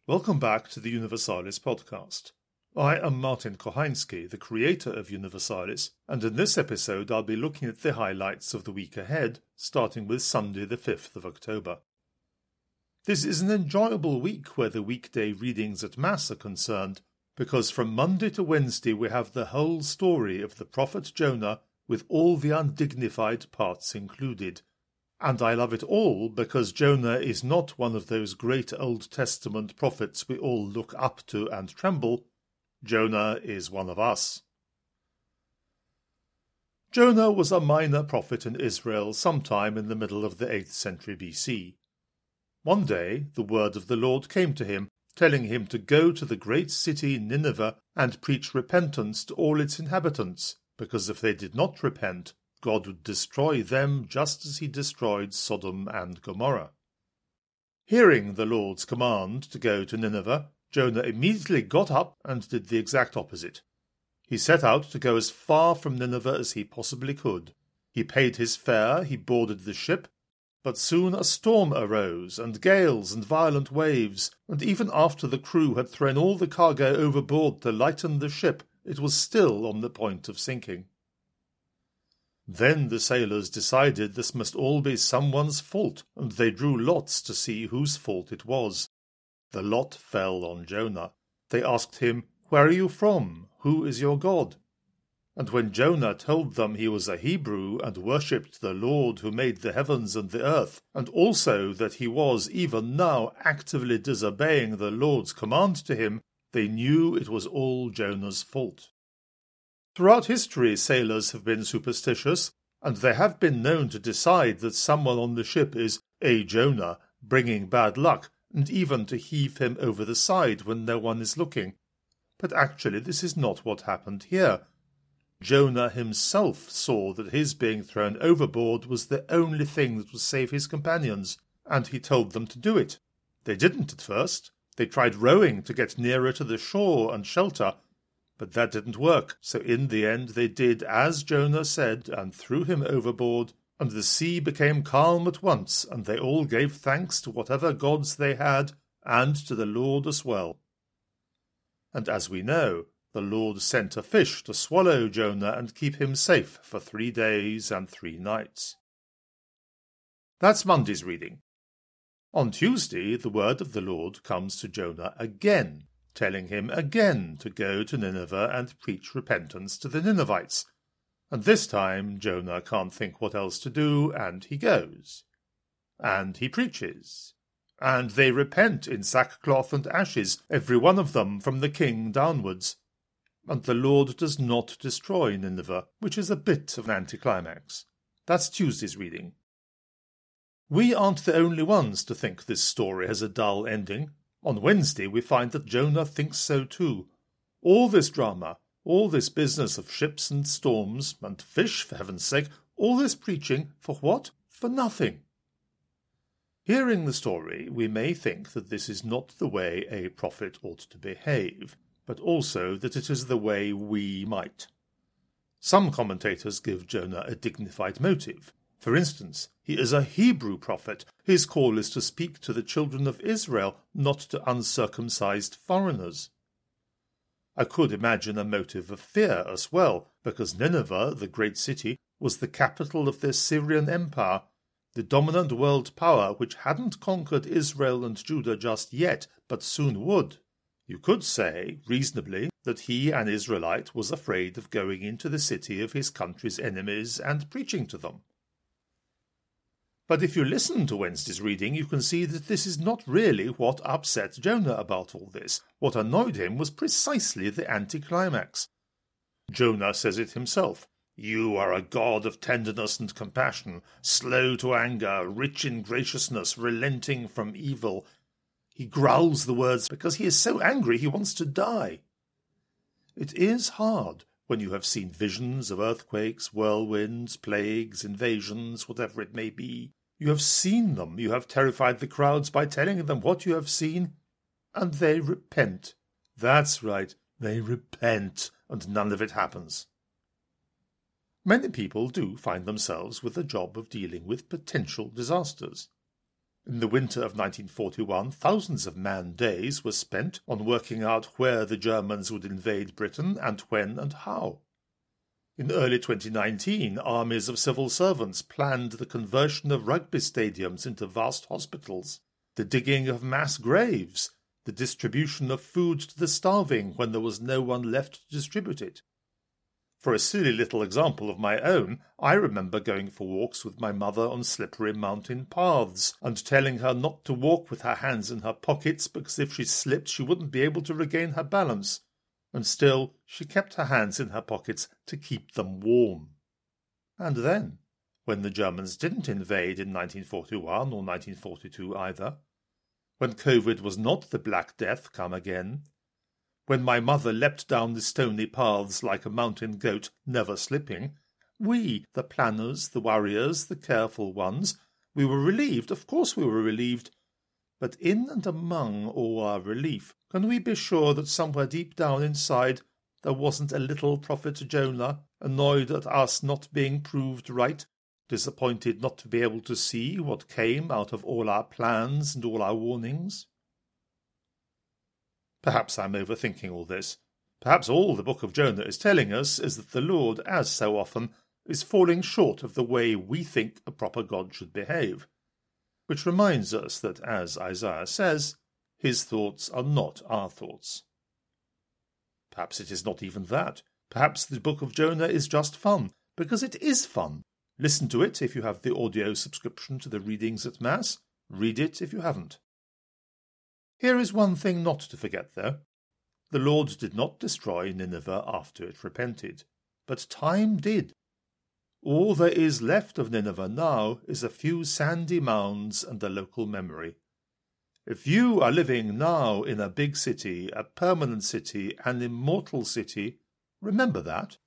Welcome back to the Universalis podcast. I am Martin Kochański, the creator of Universalis, and in this episode I'll be looking at the highlights of the week ahead, starting with Sunday the 5th of October. This is an enjoyable week where the weekday readings at Mass are concerned, because from Monday to Wednesday we have the whole story of the prophet Jonah with all the undignified parts included. And I love it all because Jonah is not one of those great Old Testament prophets we all look up to and tremble. Jonah is one of us. Jonah was a minor prophet in Israel sometime in the middle of the 8th century BC. One day the word of the Lord came to him, telling him to go to the great city Nineveh and preach repentance to all its inhabitants, because if they did not repent, God would destroy them just as he destroyed Sodom and Gomorrah. Hearing the Lord's command to go to Nineveh, Jonah immediately got up and did the exact opposite. He set out to go as far from Nineveh as he possibly could. He paid his fare, he boarded the ship, but soon a storm arose, and gales and violent waves, and even after the crew had thrown all the cargo overboard to lighten the ship, it was still on the point of sinking. Then the sailors decided this must all be someone's fault, and they drew lots to see whose fault it was. The lot fell on Jonah. They asked him, "Where are you from? Who is your God?" And when Jonah told them he was a Hebrew and worshipped the Lord who made the heavens and the earth, and also that he was even now actively disobeying the Lord's command to him, they knew it was all Jonah's fault. Throughout history, sailors have been superstitious, and they have been known to decide that someone on the ship is a Jonah, bringing bad luck, and even to heave him over the side when no one is looking. But actually this is not what happened here. Jonah himself saw that his being thrown overboard was the only thing that would save his companions, and he told them to do it. They didn't at first. They tried rowing to get nearer to the shore and shelter, but that didn't work, so in the end they did as Jonah said and threw him overboard, and the sea became calm at once, and they all gave thanks to whatever gods they had, and to the Lord as well. And as we know, the Lord sent a fish to swallow Jonah and keep him safe for 3 days and 3 nights. That's Monday's reading. On Tuesday, the word of the Lord comes to Jonah again, telling him again to go to Nineveh and preach repentance to the Ninevites. And this time Jonah can't think what else to do, and he goes. And he preaches. And they repent in sackcloth and ashes, every one of them from the king downwards. And the Lord does not destroy Nineveh, which is a bit of an anticlimax. That's Tuesday's reading. We aren't the only ones to think this story has a dull ending. On Wednesday we find that Jonah thinks so too. All this drama, all this business of ships and storms, and fish, for heaven's sake, all this preaching, for what? For nothing. Hearing the story, we may think that this is not the way a prophet ought to behave, but also that it is the way we might. Some commentators give Jonah a dignified motive. For instance, he is a Hebrew prophet. His call is to speak to the children of Israel, not to uncircumcised foreigners. I could imagine a motive of fear as well, because Nineveh, the great city, was the capital of the Assyrian Empire, the dominant world power which hadn't conquered Israel and Judah just yet, but soon would. You could say, reasonably, that he, an Israelite, was afraid of going into the city of his country's enemies and preaching to them. But if you listen to Wednesday's reading, you can see that this is not really what upset Jonah about all this. What annoyed him was precisely the anticlimax. Jonah says it himself. "You are a God of tenderness and compassion, slow to anger, rich in graciousness, relenting from evil." He growls the words because he is so angry he wants to die. It is hard when you have seen visions of earthquakes, whirlwinds, plagues, invasions, whatever it may be. You have seen them, you have terrified the crowds by telling them what you have seen, and they repent. That's right, they repent, and none of it happens. Many people do find themselves with the job of dealing with potential disasters. In the winter of 1941, thousands of man-days were spent on working out where the Germans would invade Britain and when and how. In early 2019, armies of civil servants planned the conversion of rugby stadiums into vast hospitals, the digging of mass graves, the distribution of food to the starving when there was no one left to distribute it. For a silly little example of my own, I remember going for walks with my mother on slippery mountain paths and telling her not to walk with her hands in her pockets because if she slipped she wouldn't be able to regain her balance. And still she kept her hands in her pockets to keep them warm. And then, when the Germans didn't invade in 1941 or 1942 either, when COVID was not the Black Death come again, when my mother leapt down the stony paths like a mountain goat, never slipping, we, the planners, the worriers, the careful ones, we were relieved, of course we were relieved. But in and among all our relief, can we be sure that somewhere deep down inside there wasn't a little prophet Jonah, annoyed at us not being proved right, disappointed not to be able to see what came out of all our plans and all our warnings? Perhaps I'm overthinking all this. Perhaps all the book of Jonah is telling us is that the Lord, as so often, is falling short of the way we think a proper God should behave, which reminds us that, as Isaiah says, his thoughts are not our thoughts. Perhaps it is not even that. Perhaps the book of Jonah is just fun, because it is fun. Listen to it if you have the audio subscription to the readings at Mass. Read it if you haven't. Here is one thing not to forget, though. The Lord did not destroy Nineveh after it repented, but time did. All there is left of Nineveh now is a few sandy mounds and a local memory. If you are living now in a big city, a permanent city, an immortal city, remember that.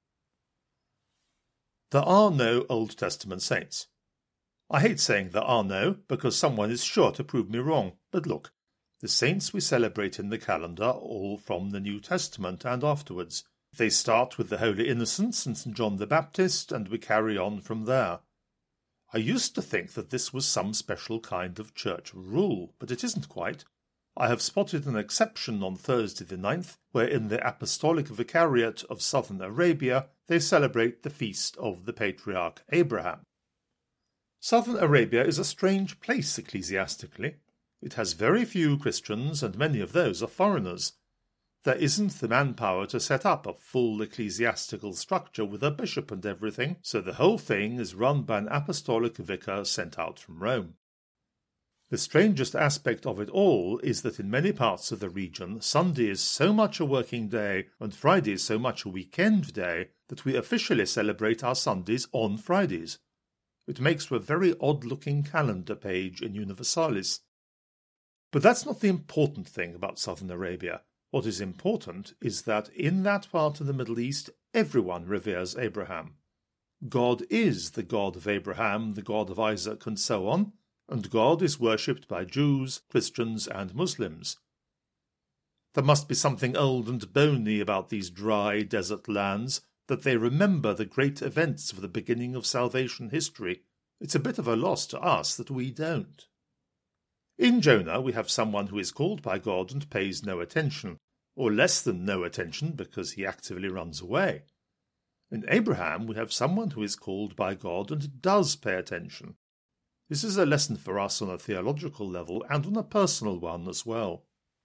There are no Old Testament saints. I hate saying there are no, because someone is sure to prove me wrong, but look, the saints we celebrate in the calendar are all from the New Testament and afterwards. They start with the Holy Innocents and St. John the Baptist, and we carry on from there. I used to think that this was some special kind of church rule, but it isn't quite. I have spotted an exception on Thursday the 9th, where in the Apostolic Vicariate of Southern Arabia they celebrate the feast of the patriarch Abraham. Southern Arabia is a strange place ecclesiastically. It has very few Christians, and many of those are foreigners. There isn't the manpower to set up a full ecclesiastical structure with a bishop and everything, so the whole thing is run by an apostolic vicar sent out from Rome. The strangest aspect of it all is that in many parts of the region, Sunday is so much a working day and Friday is so much a weekend day that we officially celebrate our Sundays on Fridays. It makes for a very odd-looking calendar page in Universalis. But that's not the important thing about Southern Arabia. What is important is that in that part of the Middle East, everyone reveres Abraham. God is the God of Abraham, the God of Isaac, and so on, and God is worshipped by Jews, Christians, and Muslims. There must be something old and bony about these dry desert lands, that they remember the great events of the beginning of salvation history. It's a bit of a loss to us that we don't. In Jonah we have someone who is called by God and pays no attention, or less than no attention because he actively runs away. In Abraham we have someone who is called by God and does pay attention. This is a lesson for us on a theological level and on a personal one as well.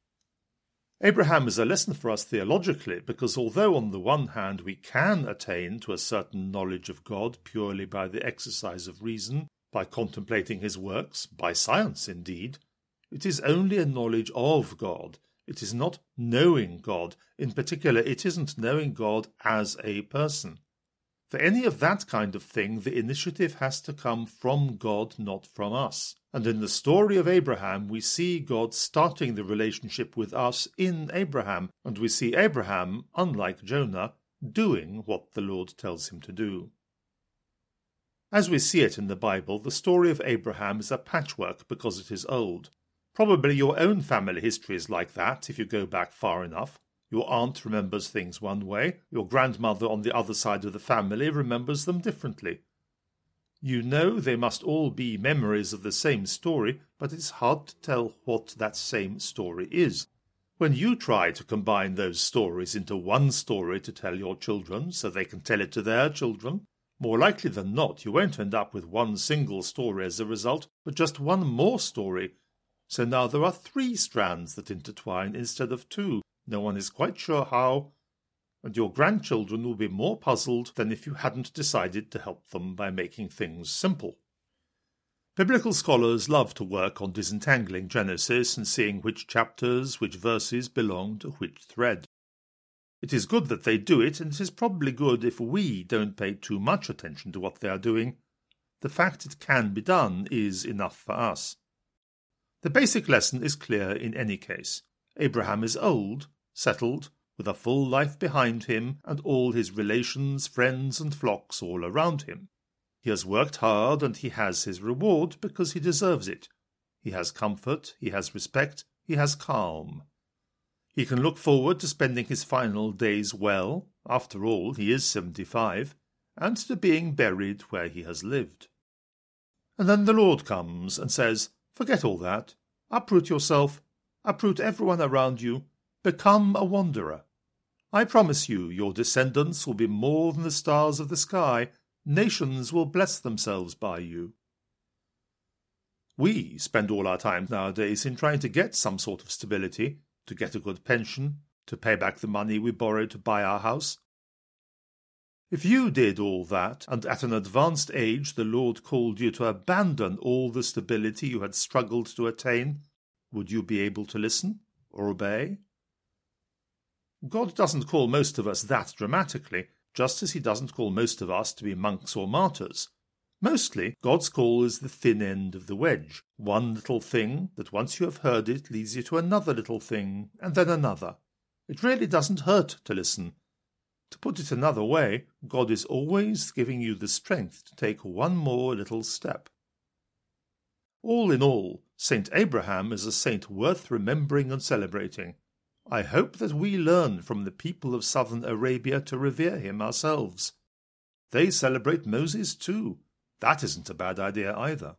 Abraham is a lesson for us theologically because although on the one hand we can attain to a certain knowledge of God purely by the exercise of reason, by contemplating his works, by science indeed, it is only a knowledge of God. It is not knowing God. In particular, it isn't knowing God as a person. For any of that kind of thing, the initiative has to come from God, not from us. And in the story of Abraham, we see God starting the relationship with us in Abraham, and we see Abraham, unlike Jonah, doing what the Lord tells him to do. As we see it in the Bible, the story of Abraham is a patchwork because it is old. Probably your own family history is like that if you go back far enough. Your aunt remembers things one way, your grandmother on the other side of the family remembers them differently. You know they must all be memories of the same story, but it's hard to tell what that same story is. When you try to combine those stories into one story to tell your children so they can tell it to their children, more likely than not you won't end up with one single story as a result, but just one more story. So now there are 3 strands that intertwine instead of 2. No one is quite sure how, and your grandchildren will be more puzzled than if you hadn't decided to help them by making things simple. Biblical scholars love to work on disentangling Genesis and seeing which chapters, which verses belong to which thread. It is good that they do it, and it is probably good if we don't pay too much attention to what they are doing. The fact it can be done is enough for us. The basic lesson is clear in any case. Abraham is old, settled, with a full life behind him and all his relations, friends and flocks all around him. He has worked hard and he has his reward because he deserves it. He has comfort, he has respect, he has calm. He can look forward to spending his final days well, after all he is 75, and to being buried where he has lived. And then the Lord comes and says, forget all that, uproot yourself, uproot everyone around you, become a wanderer. I promise you, your descendants will be more than the stars of the sky. Nations will bless themselves by you. We spend all our time nowadays in trying to get some sort of stability, to get a good pension, to pay back the money we borrowed to buy our house. If you did all that, and at an advanced age the Lord called you to abandon all the stability you had struggled to attain, would you be able to listen or obey? God doesn't call most of us that dramatically, just as he doesn't call most of us to be monks or martyrs. Mostly, God's call is the thin end of the wedge. One little thing that once you have heard it leads you to another little thing, and then another. It really doesn't hurt to listen. To put it another way, God is always giving you the strength to take one more little step. All in all, Saint Abraham is a saint worth remembering and celebrating. I hope that we learn from the people of southern Arabia to revere him ourselves. They celebrate Moses too. That isn't a bad idea either.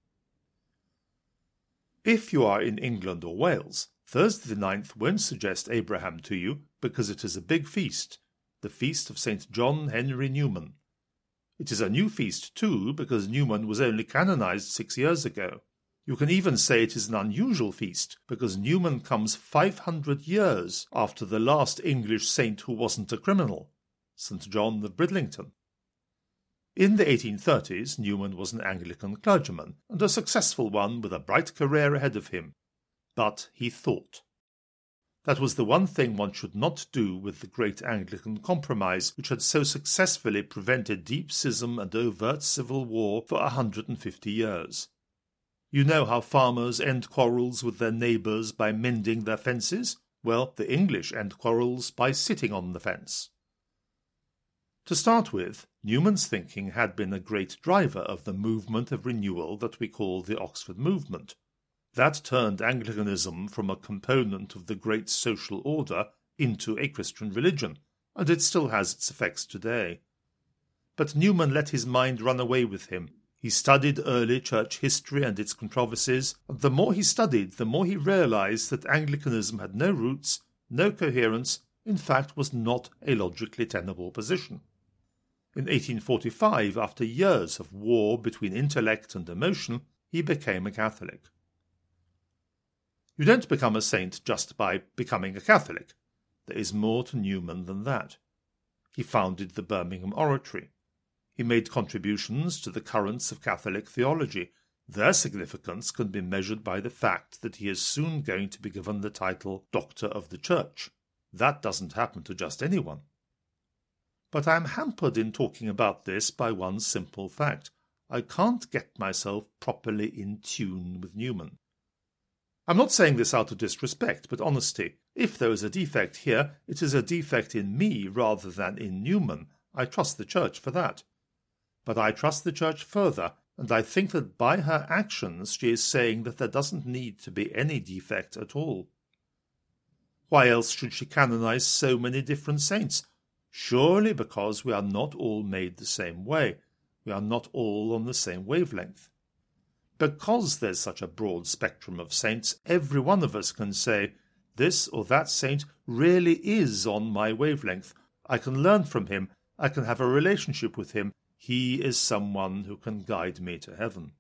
If you are in England or Wales, Thursday the 9th won't suggest Abraham to you because it is a big feast, the feast of St. John Henry Newman. It is a new feast too because Newman was only canonized 6 years ago. You can even say it is an unusual feast because Newman comes 500 years after the last English saint who wasn't a criminal, St. John of Bridlington. In the 1830s, Newman was an Anglican clergyman, and a successful one with a bright career ahead of him. But he thought. That was the one thing one should not do with the great Anglican compromise which had so successfully prevented deep schism and overt civil war for 150 years. You know how farmers end quarrels with their neighbours by mending their fences? Well, the English end quarrels by sitting on the fence. To start with, Newman's thinking had been a great driver of the movement of renewal that we call the Oxford Movement. That turned Anglicanism from a component of the great social order into a Christian religion, and it still has its effects today. But Newman let his mind run away with him. He studied early church history and its controversies, and the more he studied, the more he realized that Anglicanism had no roots, no coherence, in fact was not a logically tenable position. In 1845, after years of war between intellect and emotion, he became a Catholic. You don't become a saint just by becoming a Catholic. There is more to Newman than that. He founded the Birmingham Oratory. He made contributions to the currents of Catholic theology. Their significance can be measured by the fact that he is soon going to be given the title Doctor of the Church. That doesn't happen to just anyone. But I am hampered in talking about this by one simple fact. I can't get myself properly in tune with Newman. I'm not saying this out of disrespect, but honesty. If there is a defect here, it is a defect in me rather than in Newman. I trust the Church for that. But I trust the Church further, and I think that by her actions she is saying that there doesn't need to be any defect at all. Why else should she canonize so many different saints? Surely because we are not all made the same way. We are not all on the same wavelength. Because there's such a broad spectrum of saints, every one of us can say, this or that saint really is on my wavelength. I can learn from him. I can have a relationship with him. He is someone who can guide me to heaven.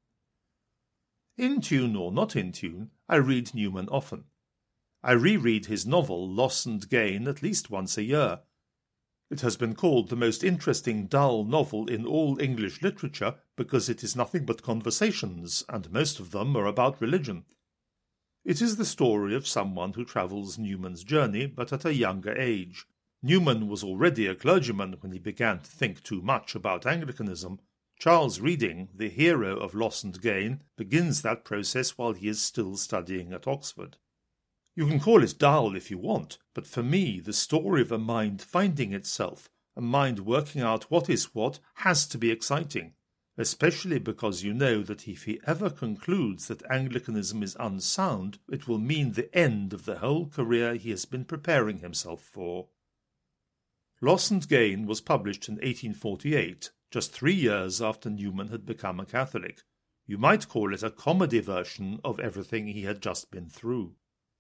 In tune or not in tune, I read Newman often. I reread his novel Loss and Gain at least once a year. It has been called the most interesting dull novel in all English literature because it is nothing but conversations, and most of them are about religion. It is the story of someone who travels Newman's journey, but at a younger age. Newman was already a clergyman when he began to think too much about Anglicanism. Charles Reading, the hero of Loss and Gain, begins that process while he is still studying at Oxford. You can call it dull if you want, but for me the story of a mind finding itself, a mind working out what is what, has to be exciting, especially because you know that if he ever concludes that Anglicanism is unsound, it will mean the end of the whole career he has been preparing himself for. Loss and Gain was published in 1848, just 3 years after Newman had become a Catholic. You might call it a comedy version of everything he had just been through.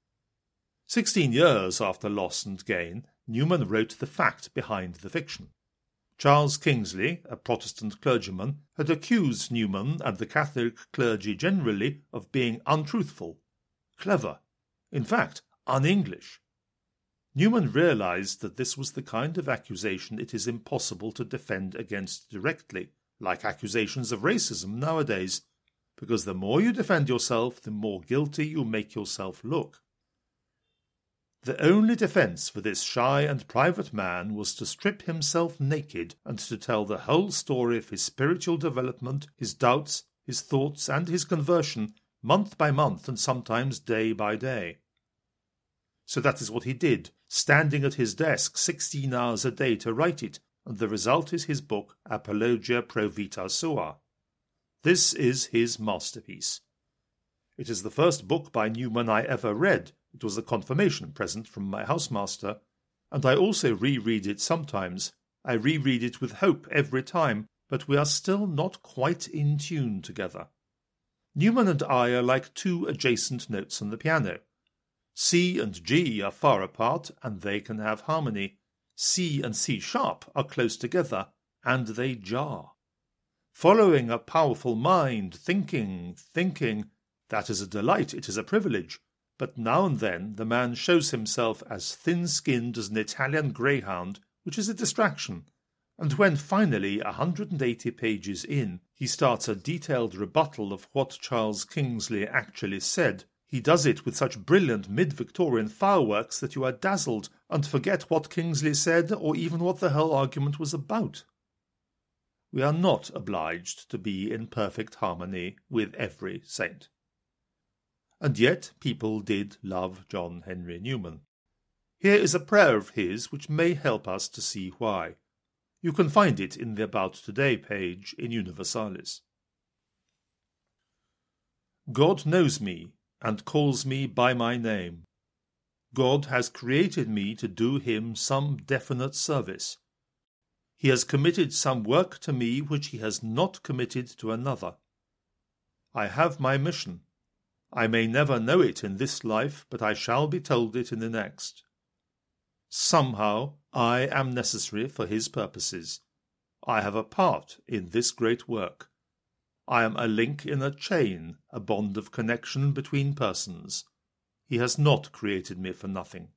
16 years after Loss and Gain, Newman wrote the fact behind the fiction. Charles Kingsley, a Protestant clergyman, had accused Newman and the Catholic clergy generally of being untruthful, clever, in fact, un-English. Newman realized that this was the kind of accusation it is impossible to defend against directly, like accusations of racism nowadays, because the more you defend yourself, the more guilty you make yourself look. The only defence for this shy and private man was to strip himself naked and to tell the whole story of his spiritual development, his doubts, his thoughts, and his conversion, month by month and sometimes day by day. So that is what he did, standing at his desk 16 hours a day to write it, and the result is his book Apologia Pro Vita Sua. This is his masterpiece. It is the first book by Newman I ever read. It was a confirmation present from my housemaster, and I also reread it sometimes. I reread it with hope every time, but we are still not quite in tune together. Newman and I are like two adjacent notes on the piano. C and G are far apart, and they can have harmony. C and C sharp are close together, and they jar. Following a powerful mind, thinking, that is a delight, it is a privilege. But now and then the man shows himself as thin-skinned as an Italian greyhound, which is a distraction, and when finally 180 pages in he starts a detailed rebuttal of what Charles Kingsley actually said, he does it with such brilliant mid-Victorian fireworks that you are dazzled and forget what Kingsley said or even what the whole argument was about. We are not obliged to be in perfect harmony with every saint. And yet people did love John Henry Newman. Here is a prayer of his which may help us to see why. You can find it in the About Today page in Universalis. God knows me and calls me by my name. God has created me to do him some definite service. He has committed some work to me which he has not committed to another. I have my mission. I may never know it in this life, but I shall be told it in the next. Somehow I am necessary for his purposes. I have a part in this great work. I am a link in a chain, a bond of connection between persons. He has not created me for nothing.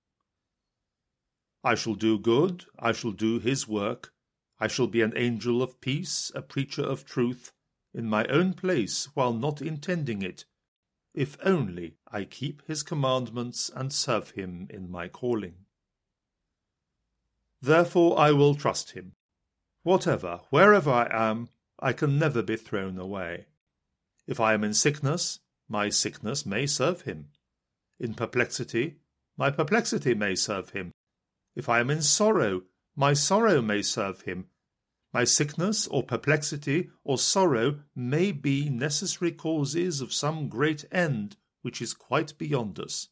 I shall do good, I shall do his work, I shall be an angel of peace, a preacher of truth, in my own place while not intending it, if only I keep his commandments and serve him in my calling. Therefore I will trust him. Whatever, wherever I am, I can never be thrown away. If I am in sickness, my sickness may serve him. In perplexity, my perplexity may serve him. If I am in sorrow, my sorrow may serve him. My sickness or perplexity or sorrow may be necessary causes of some great end which is quite beyond us.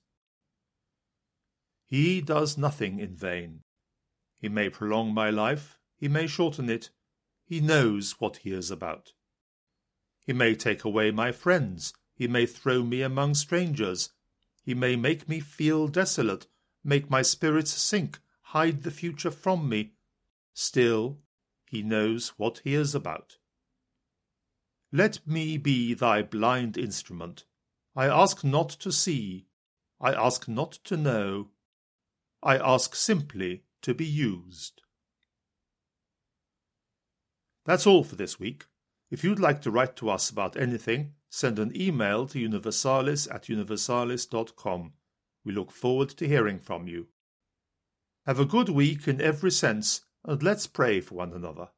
He does nothing in vain. He may prolong my life, he may shorten it, He knows what he is about. He may take away my friends. He may throw me among strangers. He may make me feel desolate, make my spirits sink, hide the future from me. Still, he knows what he is about. Let me be thy blind instrument. I ask not to see. I ask not to know. I ask simply to be used. That's all for this week. If you'd like to write to us about anything, send an email to universalis@universalis.com. We look forward to hearing from you. Have a good week in every sense, and let's pray for one another.